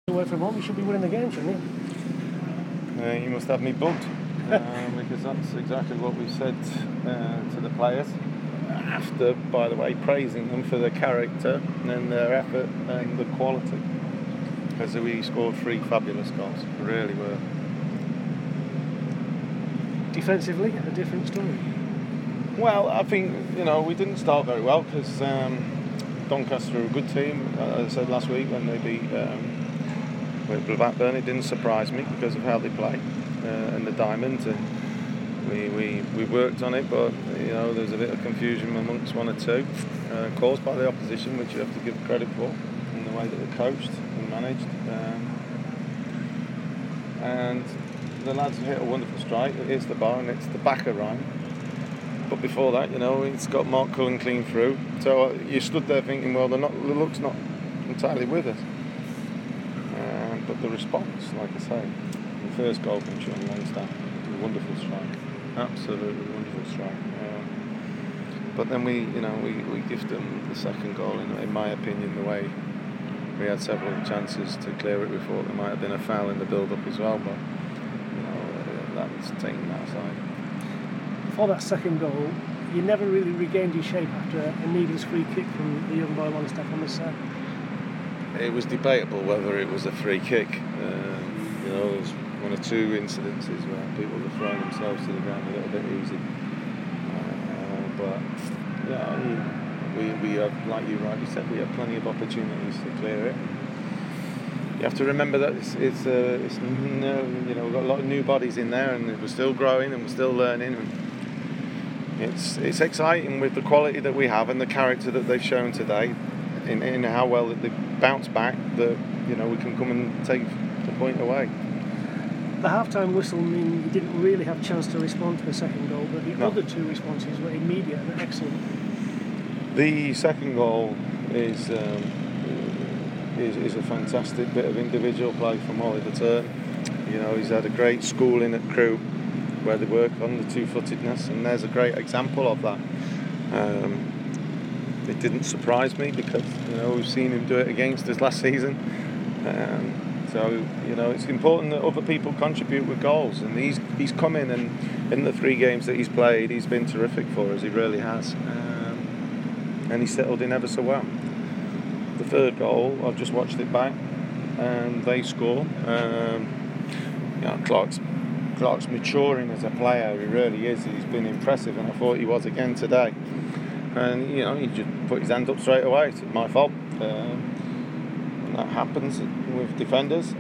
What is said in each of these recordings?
Away from home, you should be winning the game, shouldn't you? You must have me bugged, because that's exactly what we said to the players. After, by the way, praising them for their character and their effort and the quality. Because we scored 3 fabulous goals, really were. Defensively, a different story. Well, I think, we didn't start very well because Doncaster are a good team. As I said last week when they beat with Blackburn, it didn't surprise me because of how they play and the diamond, and we worked on it, but there's a bit of confusion amongst one or two caused by the opposition, which you have to give credit for in the way that they coached and managed, and the lads have hit a wonderful strike. It hits the bar and it's the backer Ryan. But before that, it's got Mark Cullen clean through, so you stood there thinking, well, the luck's not entirely with us. But the response, like I say, the first goal from Sean Longstaff, a wonderful strike, absolutely wonderful strike. But then we gift them the second goal. In my opinion, the way we had several chances to clear it, we thought there might have been a foul in the build-up as well. But that's taken that aside. For that second goal, you never really regained your shape after a needless free kick from the young boy Longstaff on the side. It was debatable whether it was a free kick. There was 1 or 2 incidences where people were throwing themselves to the ground a little bit easy. But we have, like you rightly said, we have plenty of opportunities to clear it. You have to remember that we've got a lot of new bodies in there, and we're still growing and we're still learning. And it's exciting with the quality that we have and the character that they've shown today, in how well that they bounce back, that we can come and take the point away. The half-time whistle mean you didn't really have a chance to respond to the second goal, but the other 2 responses were immediate and excellent. The second goal is a fantastic bit of individual play from Oliver Turn. He's had a great schooling at Crewe where they work on the two-footedness, and there's a great example of that. It didn't surprise me because we've seen him do it against us last season. So it's important that other people contribute with goals, and he's come in, and in the 3 games that he's played, he's been terrific for us. He really has, and he's settled in ever so well. The third goal, I've just watched it back, and they score. Clark's maturing as a player. He really is. He's been impressive, and I thought he was again today. And he just put his hand up straight away. It's my fault. And that happens with defenders.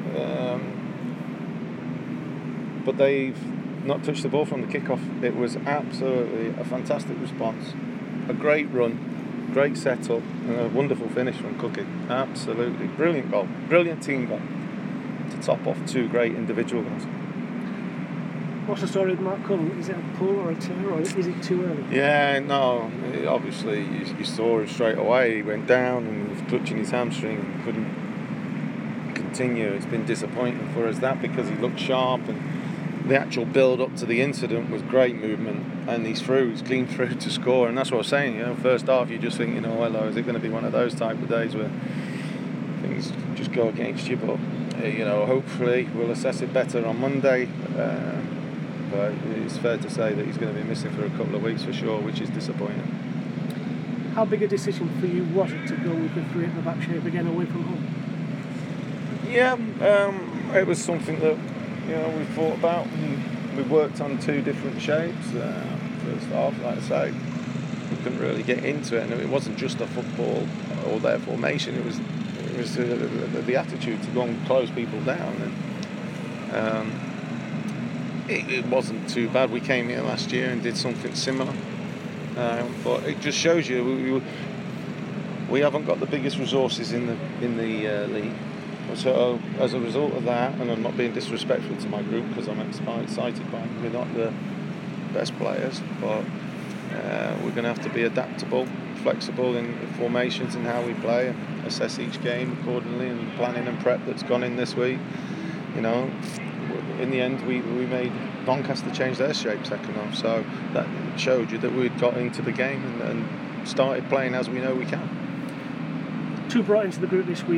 But they've not touched the ball from the kickoff. It was absolutely a fantastic response, a great run, great setup, and a wonderful finish from Cookie. Absolutely brilliant goal, brilliant team goal to top off 2 great individual goals. What's the story with Mark Cullen? Is it a pull or a tear, or is it too early? Yeah, no. Obviously, you saw him straight away. He went down and he was clutching his hamstring and couldn't continue. It's been disappointing for us that, because he looked sharp, and the actual build-up to the incident was great movement, and he's clean through to score. And that's what I was saying. First half, you just think, hello, is it going to be one of those type of days where things just go against you? But hopefully we'll assess it better on Monday. But it's fair to say that he's going to be missing for a couple of weeks for sure, which is disappointing. How big a decision for you was it to go with the 3 at the back shape again away from home? Yeah, it was something that we thought about. We worked on 2 different shapes. First half, like I say, we couldn't really get into it, and it wasn't just a football or their formation. It was the attitude to go and close people down. And it wasn't too bad. We came here last year and did something similar, but it just shows you we haven't got the biggest resources in the league. So as a result of that, and I'm not being disrespectful to my group because I'm excited by them, we're not the best players, but we're going to have to be adaptable, flexible in formations and how we play, and assess each game accordingly, and planning and prep that's gone in this week. In the end, we made Doncaster change their shape second half, so that showed you that we'd got into the game and started playing as we know we can. 2 brought into the group this week,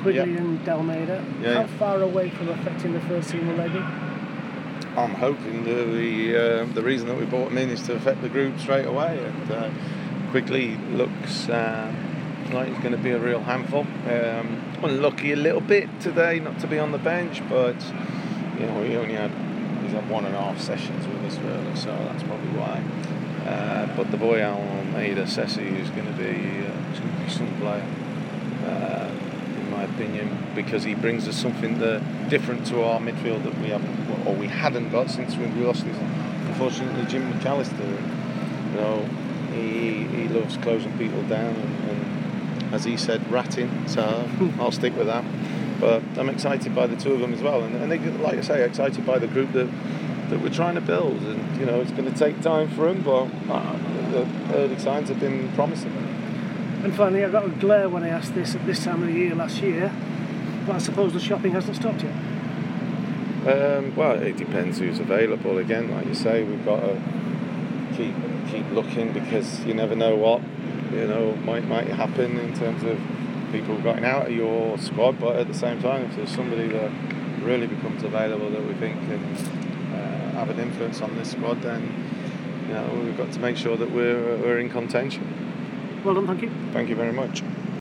Quigley and Dalmeida. Yeah, How yeah. far away from affecting the first team will they be? I'm hoping that the reason that we brought him in is to affect the group straight away. And Quigley looks like he's going to be a real handful. Unlucky a little bit today not to be on the bench, but he's had 1.5 sessions with us really, so that's probably why. But the boy Almeida Sessi is going to be some player, in my opinion, because he brings us something different to our midfield that we hadn't got since we lost this. Unfortunately, Jim McAllister, he loves closing people down and as he said, ratting. So I'll stick with that. But I'm excited by the two of them as well, and they, like I say, excited by the group that we're trying to build. And it's going to take time for them, but the early signs have been promising. And finally, I got a glare when I asked this at this time of the year last year, but I suppose the shopping hasn't stopped yet. Well, it depends who's available. Again, like you say, we've got to keep looking, because you never know what might happen in terms of people getting out of your squad. But at the same time, if there's somebody that really becomes available that we think can have an influence on this squad, then we've got to make sure that we're in contention. Well done, thank you. Thank you very much.